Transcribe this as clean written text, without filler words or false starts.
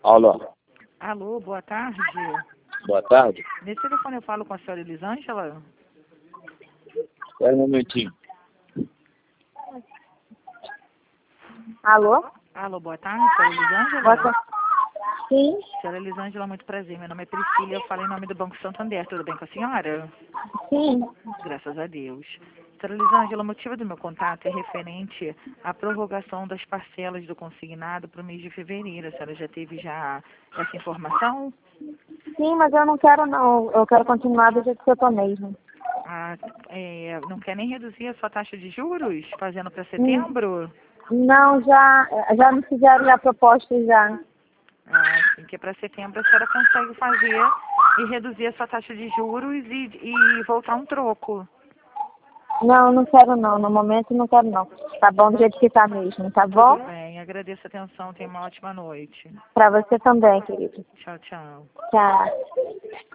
Alô, Alô, boa tarde. boa tarde. Nesse telefone eu falo com a senhora Elisângela? Espera um momentinho. Alô? Alô, boa tarde, senhora Elisângela? Boa tarde. Sim, Senhora Elisângela, muito prazer. Meu nome é Priscila, eu falo em nome do Banco Santander. Tudo bem com a senhora? sim. Graças a Deus. Senhora Elisângela, o motivo do meu contato é referente à prorrogação das parcelas do consignado para o mês de fevereiro. A senhora já teve essa informação? Sim, mas eu não quero não. Eu quero continuar do jeito que eu tô mesmo. Não quer nem reduzir a sua taxa de juros, fazendo para setembro? Não, já me fizeram a proposta já. Sim, que para setembro a senhora consegue fazer e reduzir a sua taxa de juros e voltar um troco. Não, não quero não. No momento não quero não. Tá bom do jeito que tá mesmo, tá bom? Tudo bem, agradeço a atenção, tenha uma ótima noite. Pra você também, querido. Tchau, tchau. Tchau.